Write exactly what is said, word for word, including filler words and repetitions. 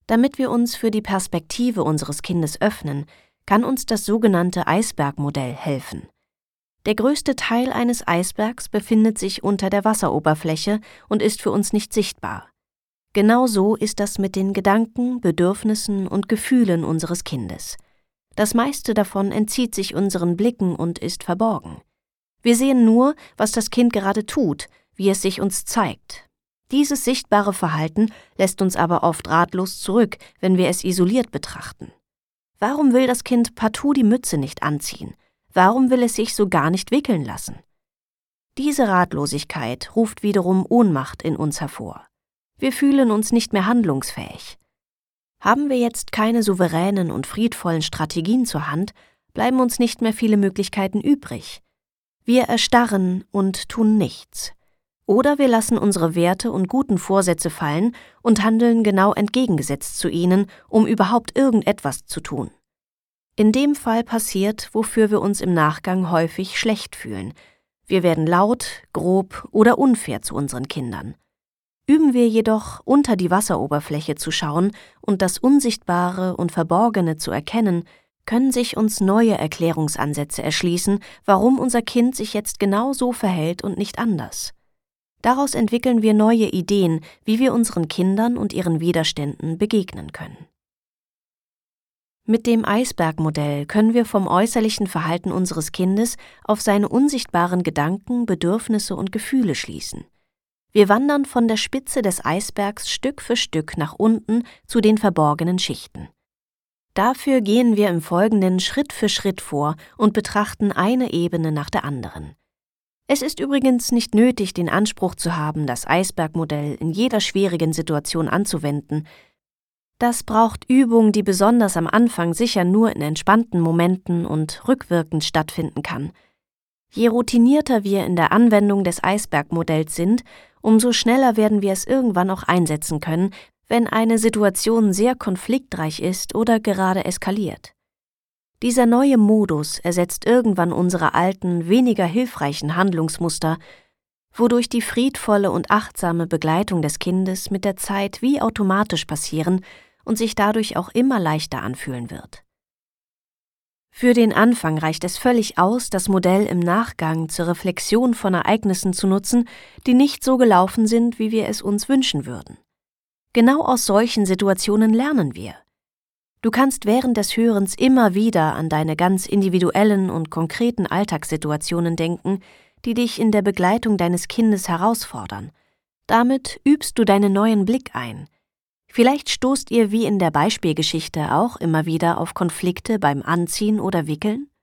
Damit wir uns für die Perspektive unseres Kindes öffnen, kann uns das sogenannte Eisbergmodell helfen. Der größte Teil eines Eisbergs befindet sich unter der Wasseroberfläche und ist für uns nicht sichtbar. Genauso ist das mit den Gedanken, Bedürfnissen und Gefühlen unseres Kindes. Das meiste davon entzieht sich unseren Blicken und ist verborgen. Wir sehen nur, was das Kind gerade tut, wie es sich uns zeigt. Dieses sichtbare Verhalten lässt uns aber oft ratlos zurück, wenn wir es isoliert betrachten. Warum will das Kind partout die Mütze nicht anziehen? Warum will es sich so gar nicht wickeln lassen? Diese Ratlosigkeit ruft wiederum Ohnmacht in uns hervor. Wir fühlen uns nicht mehr handlungsfähig. Haben wir jetzt keine souveränen und friedvollen Strategien zur Hand, bleiben uns nicht mehr viele Möglichkeiten übrig. Wir erstarren und tun nichts. Oder wir lassen unsere Werte und guten Vorsätze fallen und handeln genau entgegengesetzt zu ihnen, um überhaupt irgendetwas zu tun. In dem Fall passiert, wofür wir uns im Nachgang häufig schlecht fühlen. Wir werden laut, grob oder unfair zu unseren Kindern. Üben wir jedoch, unter die Wasseroberfläche zu schauen und das Unsichtbare und Verborgene zu erkennen, können sich uns neue Erklärungsansätze erschließen, warum unser Kind sich jetzt genau so verhält und nicht anders. Daraus entwickeln wir neue Ideen, wie wir unseren Kindern und ihren Widerständen begegnen können. Mit dem Eisbergmodell können wir vom äußerlichen Verhalten unseres Kindes auf seine unsichtbaren Gedanken, Bedürfnisse und Gefühle schließen. Wir wandern von der Spitze des Eisbergs Stück für Stück nach unten zu den verborgenen Schichten. Dafür gehen wir im Folgenden Schritt für Schritt vor und betrachten eine Ebene nach der anderen. Es ist übrigens nicht nötig, den Anspruch zu haben, das Eisbergmodell in jeder schwierigen Situation anzuwenden. Das braucht Übung, die besonders am Anfang sicher nur in entspannten Momenten und rückwirkend stattfinden kann. Je routinierter wir in der Anwendung des Eisbergmodells sind, umso schneller werden wir es irgendwann auch einsetzen können, wenn eine Situation sehr konfliktreich ist oder gerade eskaliert. Dieser neue Modus ersetzt irgendwann unsere alten, weniger hilfreichen Handlungsmuster, wodurch die friedvolle und achtsame Begleitung des Kindes mit der Zeit wie automatisch passieren und sich dadurch auch immer leichter anfühlen wird. Für den Anfang reicht es völlig aus, das Modell im Nachgang zur Reflexion von Ereignissen zu nutzen, die nicht so gelaufen sind, wie wir es uns wünschen würden. Genau aus solchen Situationen lernen wir. Du kannst während des Hörens immer wieder an deine ganz individuellen und konkreten Alltagssituationen denken, die dich in der Begleitung deines Kindes herausfordern. Damit übst du deinen neuen Blick ein. Vielleicht stoßt ihr wie in der Beispielgeschichte auch immer wieder auf Konflikte beim Anziehen oder Wickeln?